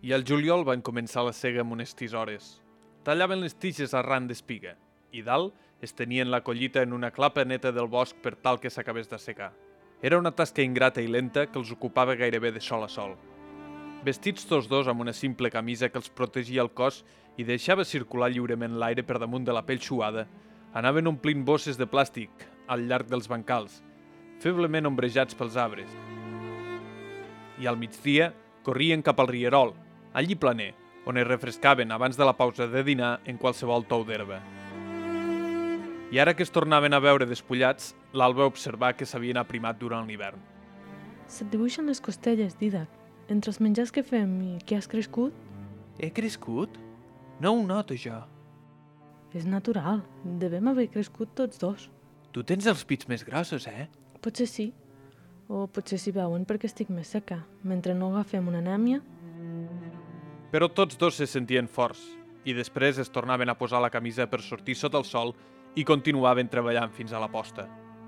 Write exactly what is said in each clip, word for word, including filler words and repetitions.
I al juliol van començar la sega amb unes tisores. Tallaven les tiges arran d'espiga, i dalt es tenien la collita en una clapa neta del bosc per tal que s'acabés d'assecar. Era una tasca ingrata i lenta que els ocupava gairebé de sol a sol. Vestits tots dos amb una simple camisa que els protegia el cos i deixava circular lliurement l'aire per damunt de la pell suada, anaven omplint bosses de plàstic al llarg dels bancals, feblement ombrejats pels arbres. I al migdia corrien cap al rierol, allí planer, on es refrescaven abans de la pausa de dinar en qualsevol tou d'herba. I ara que es tornaven a veure despullats, l'Alba observà que s'havien aprimat durant l'hivern. Se't dibuixen les costelles, Didac. Entre els menjars que fem i que has crescut, He crescut? No ho noto, jo. és natural. Devem haver crescut tots dos. Tu tens els pits més grossos, eh? Potser sí. O potser s'hi veuen perquè estic més seca. Mentre no agafem una anèmia, Però tots dos se sentien forts, i després es tornaven a posar la camisa per sortir sota el sol i continuaven treballant fins a la posta.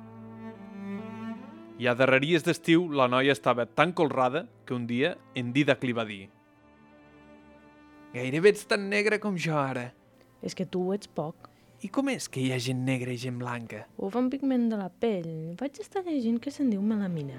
I a darreries d'estiu la noia estava tan colrada que un dia en Didac li va dir: Gairebé ets tan negra com jo ara. és que tu ho ets poc. I com és que hi ha gent negra i gent blanca? Ho fa un pigment de la pell. Vaig estar llegint que se'n diu melamina.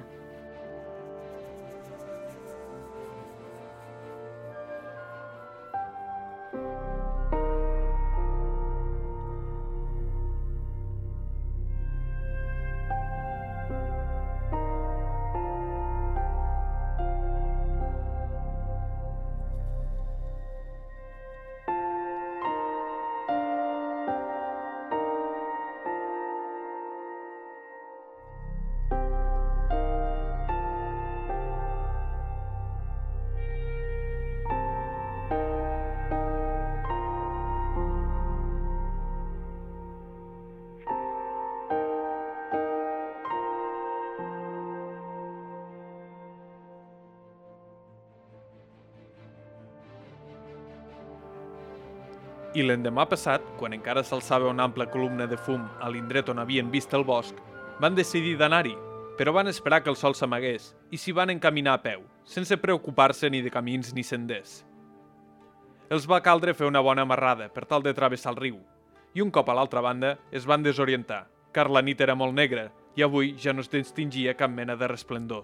I l'endemà passat, quan encara s'alçava una ampla columna de fum a l'indret on havien vist el bosc, van decidir d'anar-hi, però van esperar que el sol s'amagués i s'hi van encaminar a peu, sense preocupar-se ni de camins ni senders. Els va caldre fer una bona amarrada per tal de travessar el riu, i un cop a l'altra banda es van desorientar, car la nit era molt negra i avui ja no es distingia cap mena de resplendor.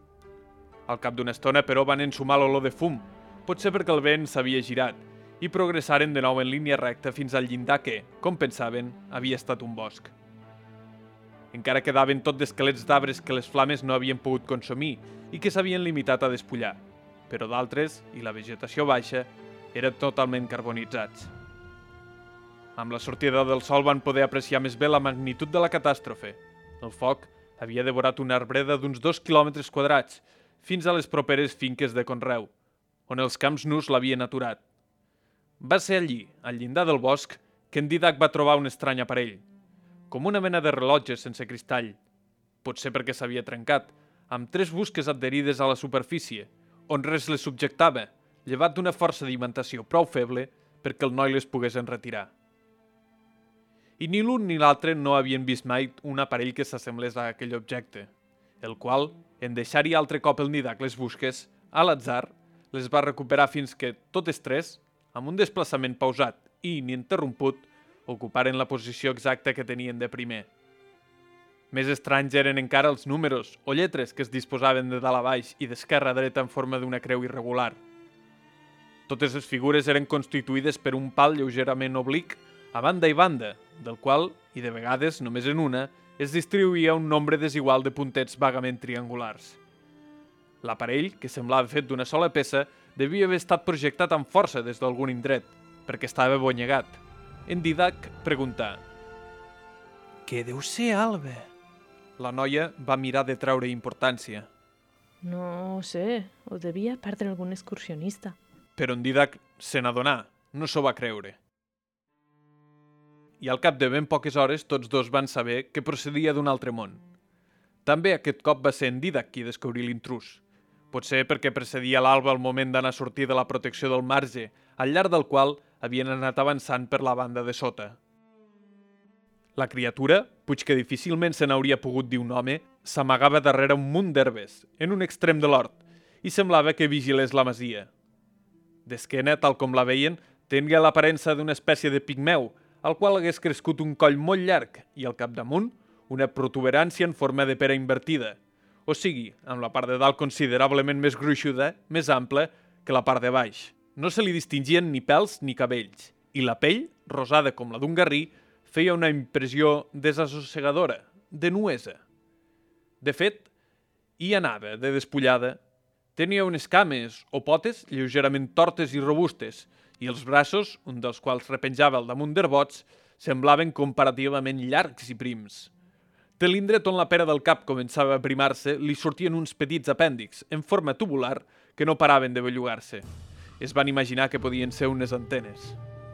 Al cap d'una estona, però, van ensumar l'olor de fum, potser perquè el vent s'havia girat, i progressaren de nou en línia recta fins al llindar que, com pensaven, havia estat un bosc. Encara quedaven tot d'esquelets d'arbres que les flames no havien pogut consumir i que s'havien limitat a despullar, però d'altres, i la vegetació baixa, eren totalment carbonitzats. Amb la sortida del sol van poder apreciar més bé la magnitud de la catàstrofe. El foc havia devorat una arbreda d'uns dos quilòmetres quadrats, fins a les properes finques de conreu, on els camps nus l'havien aturat. Va ser allí, al llindar del bosc, que en Didac va trobar un estrany aparell, com una mena de rellotge sense cristall, potser perquè s'havia trencat, amb tres busques adherides a la superfície, on res les subjectava, llevat d'una força d'imentació prou feble perquè el noi les pogués enretirar. I ni l'un ni l'altre no havien vist mai un aparell que s'assemblés a aquell objecte, el qual, en deixar-hi altre cop el Didac les busques, a l'atzar, les va recuperar fins que, totes tres, amb un desplaçament pausat i ininterromput, ocuparen la posició exacta que tenien de primer. Més estranys eren encara els números o lletres que es disposaven de dalt a baix i d'esquerra a dreta en forma d'una creu irregular. Totes les figures eren constituïdes per un pal lleugerament oblic a banda i banda, del qual, i de vegades només en una, es distribuïa un nombre desigual de puntets vagament triangulars. L'aparell, que semblava fet d'una sola peça, devia haver estat projectat amb força des d'algun indret, perquè estava bonyegat. En Didac preguntà: «Què deu ser, Alba?» La noia va mirar de treure importància. No ho sé, ho devia perdre algun excursionista. Però en Didac se n'adonà, no s'ho va creure. I al cap de ben poques hores tots dos van saber que procedia d'un altre món. També aquest cop va ser en Didac qui descobrí l'intrús. Potser perquè precedia l'alba al moment d'anar a sortir de la protecció del marge, al llarg del qual havien anat avançant per la banda de sota. La criatura, puig que difícilment se n'hauria pogut dir un home, s'amagava darrere un munt d'herbes, en un extrem de l'hort, i semblava que vigilés la masia. D'esquena, tal com la veien, tenia l'aparença d'una espècie de pigmeu, al qual hagués crescut un coll molt llarg i al capdamunt una protuberància en forma de pera invertida, o sigui, amb la part de dalt considerablement més gruixuda, més ampla que la part de baix. No se li distingien ni pèls ni cabells, i la pell, rosada com la d'un garrí, feia una impressió desassossegadora, de nuesa. De fet, hi anava de despullada. Tenia unes cames o potes lleugerament tortes i robustes, i els braços, un dels quals repenjava al damunt d'herbots, semblaven comparativament llargs i prims. De l'indret on la pera del cap començava a primar-se, li sortien uns petits apèndixs, en forma tubular, que no paraven de bellugar-se. Es van imaginar que podien ser unes antenes.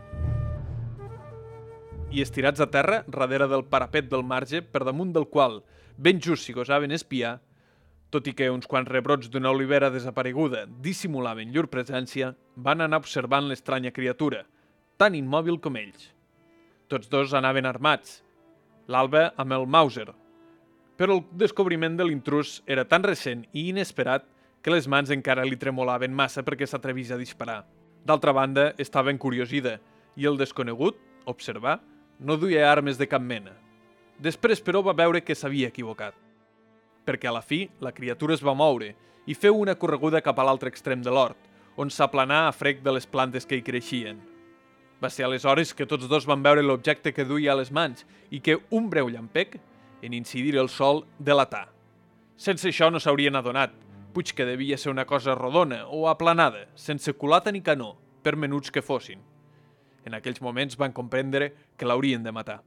I estirats a terra, darrere del parapet del marge, per damunt del qual, ben just si gosaven espiar, tot i que uns quants rebrots d'una olivera desapareguda dissimulaven llur presència, van anar observant l'estranya criatura, tan immòbil com ells. Tots dos anaven armats, l'Alba amb el Mauser, però el descobriment de l'intrús era tan recent i inesperat que les mans encara li tremolaven massa perquè s'atrevís a disparar. D'altra banda, estava encuriosida i el desconegut, observar, no duia armes de cap mena. Després, però, va veure que s'havia equivocat, perquè a la fi la criatura es va moure i feu una correguda cap a l'altre extrem de l'hort, on s'aplanà a frec de les plantes que hi creixien. Va ser aleshores que tots dos van veure l'objecte que duia a les mans i que un breu llampec, en incidir el sol, delatà. Sense això no s'haurien adonat, puig que devia ser una cosa rodona o aplanada, sense culata ni canó, per menuts que fossin. En aquells moments van comprendre que l'haurien de matar.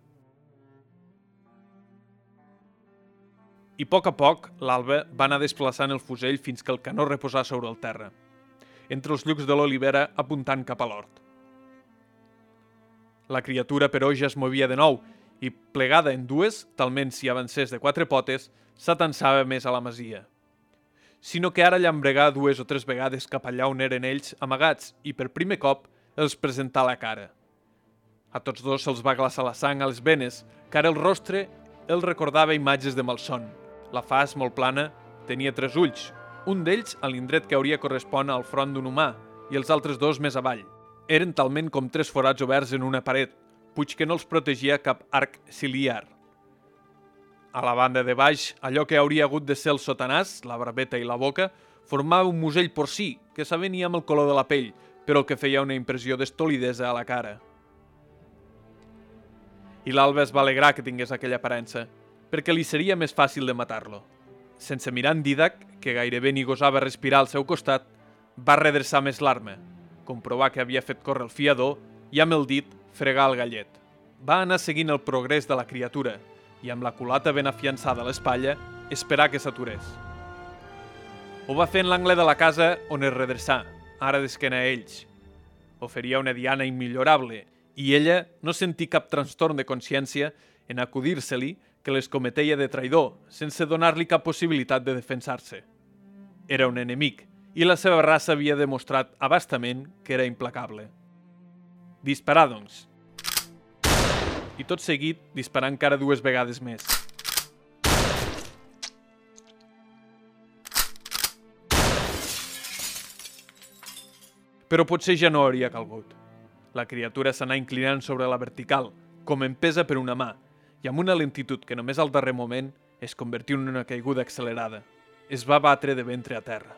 I a poc a poc, l'Alba va anar desplaçant el fusell fins que el canó reposà sobre el terra, entre els llucs de l'olivera apuntant cap a l'hort. La criatura, però, ja es movia de nou i, plegada en dues, talment si avancés de quatre potes, s'atansava més a la masia. Sinó que ara llambregà dues o tres vegades cap allà on eren ells amagats i, per primer cop, els presentà la cara. A tots dos se'ls va glaçar la sang a les venes, car el rostre els recordava imatges de malson. La faç, molt plana, tenia tres ulls, un d'ells a l'indret que hauria correspon al front d'un humà i els altres dos més avall. Eren talment com tres forats oberts en una paret, puig que no els protegia cap arc ciliar. A la banda de baix, allò que hauria hagut de ser el sotanàs, la barbeta i la boca, formava un musell porcí que s'avenia amb el color de la pell, però que feia una impressió d'estolidesa a la cara. I l'Alba es va alegrar que tingués aquella aparença, perquè li seria més fàcil de matar-lo. Sense mirar en Didac, que gairebé ni gosava respirar al seu costat, va redreçar més l'arma, comprovar que havia fet córrer el fiador i amb el dit fregar el gallet. Va anar seguint el progrés de la criatura i amb la culata ben afiançada a l'espatlla esperar que s'aturés. Ho va fer en l'angle de la casa on es redreçà, ara d'esquena a ells. Oferia una diana immillorable i ella no sentí cap trastorn de consciència en acudir-se-li que les cometeia de traïdor sense donar-li cap possibilitat de defensar-se. Era un enemic i la seva raça havia demostrat abastament que era implacable. Disparar, doncs. I tot seguit disparar encara dues vegades més. Però potser ja no hauria calgut. La criatura s'anà inclinant sobre la vertical, com empesa per una mà, i amb una lentitud que només al darrer moment es convertí en una caiguda accelerada. Es va batre de ventre a terra.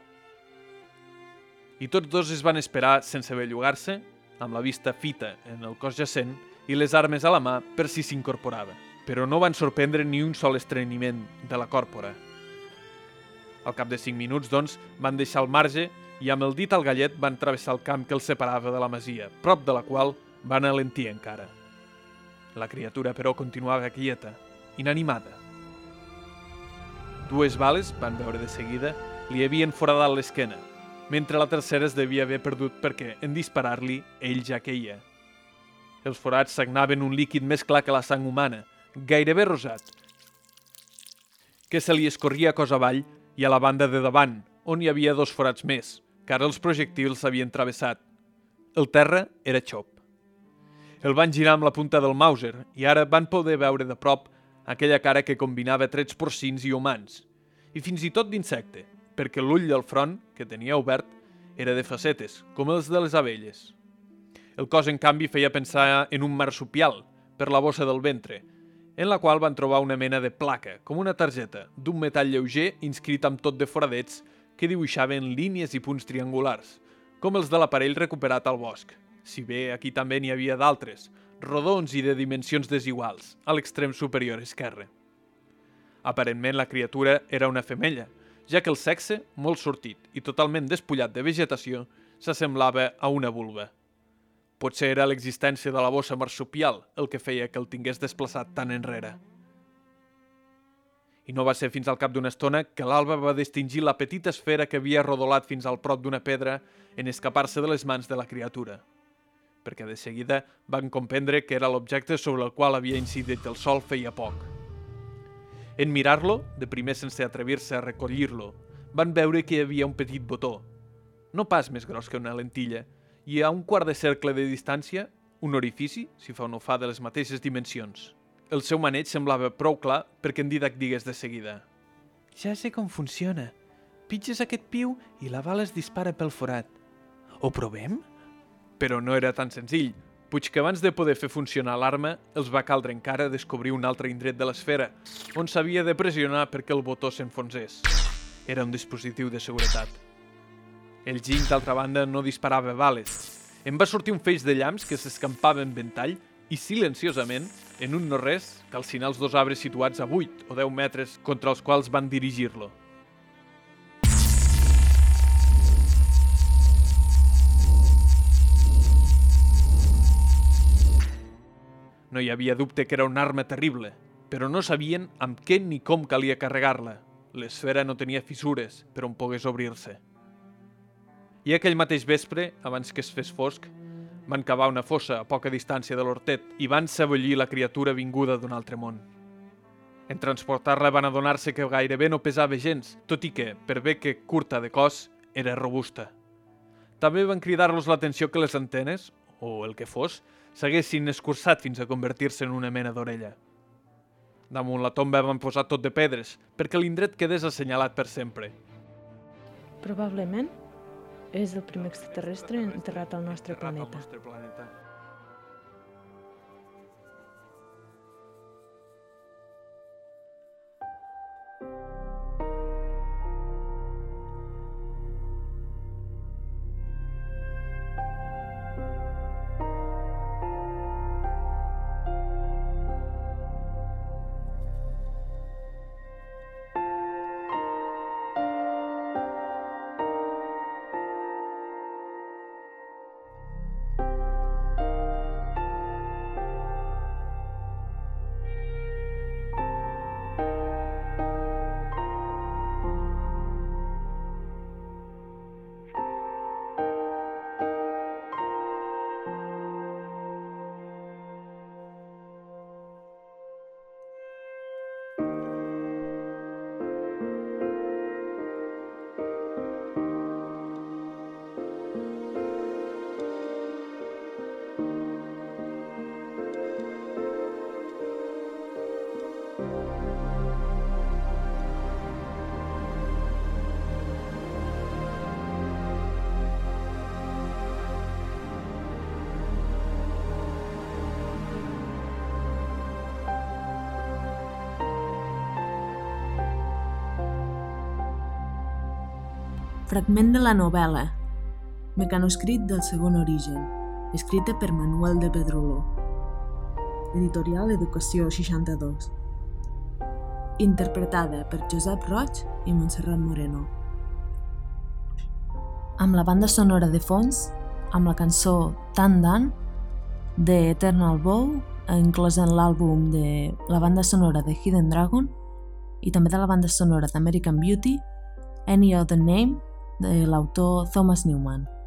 I tots dos es van esperar sense bellugar-se, amb la vista fita en el cos jacent i les armes a la mà per si s'incorporava. Però no van sorprendre ni un sol estreniment de la còrpora. Al cap de cinc minuts, doncs, van deixar el marge i amb el dit al gallet van travessar el camp que els separava de la masia, prop de la qual van alentir encara. La criatura, però, continuava quieta, inanimada. Dues bales, van veure de seguida, li havien foradat l'esquena, mentre la tercera es devia haver perdut perquè, en disparar-li, ell ja queia. Els forats sagnaven un líquid més clar que la sang humana, gairebé rosat, que se li escorria cos avall i a la banda de davant, on hi havia dos forats més, que ara els projectils s'havien travessat. El terra era xop. El van girar amb la punta del Mauser i ara van poder veure de prop aquella cara que combinava trets porcins i humans, i fins i tot d'insecte, perquè l'ull del front, que tenia obert, era de facetes, com els de les abelles. El cos, en canvi, feia pensar en un marsupial, per la bossa del ventre, en la qual van trobar una mena de placa, com una targeta, d'un metall lleuger inscrit amb tot de foradets que dibuixaven línies i punts triangulars, com els de l'aparell recuperat al bosc, si bé aquí també n'hi havia d'altres, rodons i de dimensions desiguals, a l'extrem superior esquerre. Aparentment la criatura era una femella, ja que el sexe, molt sortit i totalment despullat de vegetació, s'assemblava a una vulva. Potser era l'existència de la bossa marsupial el que feia que el tingués desplaçat tan enrere. I no va ser fins al cap d'una estona que l'Alba va distingir la petita esfera que havia rodolat fins al prop d'una pedra en escapar-se de les mans de la criatura, perquè de seguida van comprendre que era l'objecte sobre el qual havia incidit el sol feia poc. En mirar-lo, de primer sense atrevir-se a recollir-lo, van veure que hi havia un petit botó, no pas més gros que una lentilla, i a un quart de cercle de distància, un orifici, si fa o no fa, de les mateixes dimensions. El seu maneig semblava prou clar perquè en Didac digués de seguida: «Ja sé com funciona. Pitges aquest piu i la bala es dispara pel forat. Ho provem?» Però no era tan senzill, puig que abans de poder fer funcionar l'arma, els va caldre encara descobrir un altre indret de l'esfera, on s'havia de pressionar perquè el botó s'enfonsés. Era un dispositiu de seguretat. El ginc, d'altra banda, no disparava bales. En va sortir un feix de llamps que s'escampava en ventall i, silenciosament, en un no-res, calcinar els dos arbres situats a vuit o deu metres contra els quals van dirigir-lo. No hi havia dubte que era una arma terrible, però no sabien amb què ni com calia carregar-la. L'esfera no tenia fissures per on pogués obrir-se. I aquell mateix vespre, abans que es fes fosc, van cavar una fossa a poca distància de l'hortet i van sebollir la criatura vinguda d'un altre món. En transportar-la van adonar-se que gairebé no pesava gens, tot i que, per bé que curta de cos, era robusta. També van cridar-los l'atenció que les antenes, o el que fos, s'haguessin escurçat fins a convertir-se en una mena d'orella. Damunt la tomba van posar tot de pedres, perquè l'indret quedés assenyalat per sempre. Probablement és el primer extraterrestre enterrat al nostre planeta. Enterrat al nostre planeta. Fragment de la novel·la, mecanoscrit del segon origen, escrita per Manuel de Pedrolo. Editorial Educació seixanta-dos. Interpretada per Josep Roig i Montserrat Moreno. Amb la banda sonora de fons, amb la cançó Tan Dan, de Eternal Bow, inclosa en l'àlbum de la banda sonora de Hidden Dragon i també de la banda sonora d'American Beauty, Any Other Name, de l'autor Thomas Newman.